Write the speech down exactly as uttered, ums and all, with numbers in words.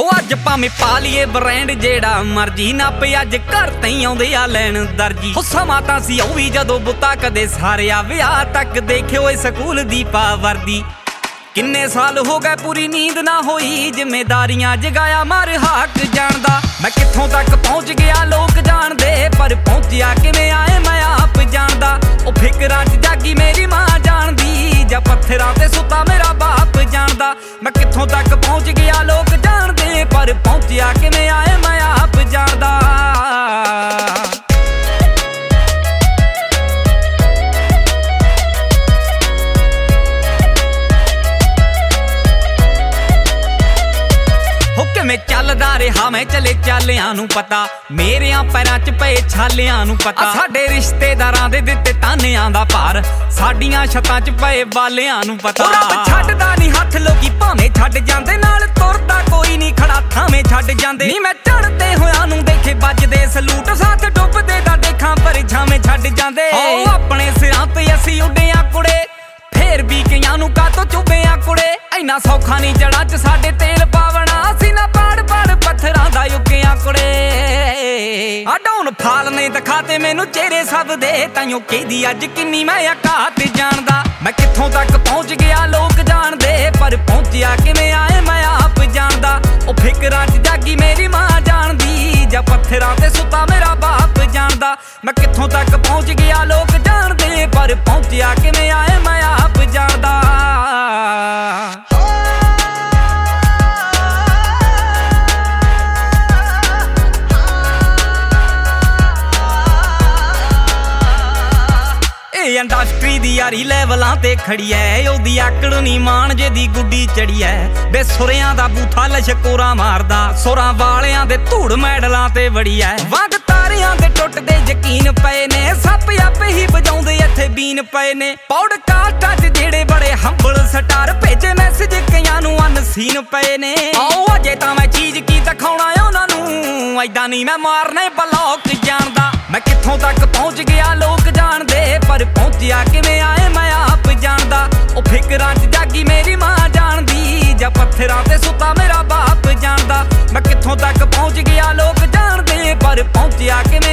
हो अज भावें पा लीए ब्रांड जेड़ा मर्जी नापे अज घर तई आउंदे आ लैन दर्जी हो समां तां सी ओह वी जदों बुता कदे सारिया विआह तक देखे होए स्कूल दी पावर्दी किन्ने साल हो गए पूरी नींद ना होई जिम्मेदारियां जगाया मार हाक जानदा मैं कित्थों तक पहुंच गया लोग जानदे पर पहुंचिया किवें आए मैं आप जानदा ओ फिकरां च जागी मेरी मां जानदी जां पत्थरां ते सुता मेरा बाप जानदा मैं कित्थों तक पहुंच गया लोग जानदे पर पहुंचिया किवें आए मैं आप जानदा मैं चलदा रहा मैं चले चालियां नूं पता मेरियां पैरां च पए छालियां नूं पता साडे रिश्तेदारां दे दित्ते तानियां दा भार साडियां छतां च पए बालियां नूं पता रब छड्डदा नहीं हत्थ लोकी भावें छड्ड जांदे नाल तुरदा कोई नहीं खड़ा थावें छड्ड जांदे नी मैं चढ़दे होयां नूं देखे बजदे सलूट साथ डुबदे दा देखां पर छावें छड्ड जांदे ओ अपने सिरां ते असीं उड्डियां कुड़े फेर भी कईयां नूं कातों चुभेयां कुड़े इन्ना सौखा नहीं जड़ां च साडे तेल पावना असीं ना पाड़ पाड़ पत्थरां दा युगियां कुड़े आ डाउन फाल ने दिखाते मैनू चेहरे सब दे ताइयों कहदी अज किन्नी मैं औकात जानदा मैं कित्थों तक पहुंच गया लोग जानदे पर पहुंचिया किवें आए मैं आप जानदा ओ फिकरां च जागी मेरी मां जानदी जां पत्थरां ते सुता मेरा बाप जानदा मैं कित्थों तक पहुंच गया लोग जानदे पर पहुंचिया किवें आए मैं आप जानदा इंडस्ट्री दी यारी लैवलां ते खड़ी ऐ ओदी आकड़ नी मान जेदी गुड्डी चढ़ी ऐ बे सुरियां दा बूथा लशकोरा मारदा सुरां वालियां दे धूड़ मैडलां ते बड़ी ऐ वंग तारियां दे टुटदे यकीन पए ने सप आपे ही बजाउंदे इत्थे बीन पए ने पॉडकास्टां च जेड़े बड़े हंबल स्टार भेजे मैसेज कईयां नूं अनसीन पए ने आओ अजे तां मैं चीज की दिखाउणा उहनां नूं ऐदां नहीं मैं मारने ब्लॉक जानदा मैं कित्थों तक पहुंच गया लोग जानदे पर पहुंचिया किवें आए मैं आप जानदा ओ फिकरां च जागी मेरी मां जानदी जां पत्थरां ते सुता मेरा बाप जानदा मैं कित्थों तक पहुंच गया लोग जानदे पर पहुंचिया किवें